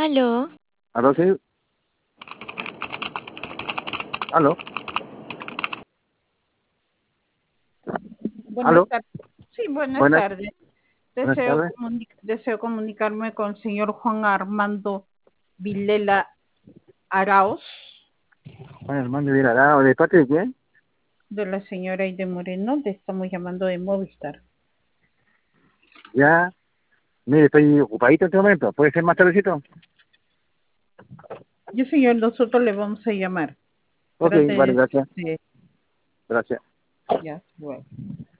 Aló, ¿Aló, sí? ¿Aló? Buenas ¿Aló? tardes. Sí, buenas Buenas, tardes. buenas tardes. Deseo comunicarme con el señor Juan Armando Vilela Arauz, Juan Armando Villarado, ¿de parte de quién? de la señora Aide Moreno. Le estamos llamando de Movistar. Ya, mire, estoy ocupadito en este momento. ¿Puede ser más tardecito? Yo, señor, nosotros le vamos a llamar. Ok, vale, Trate gracias. de... Gracias. Ya, bueno.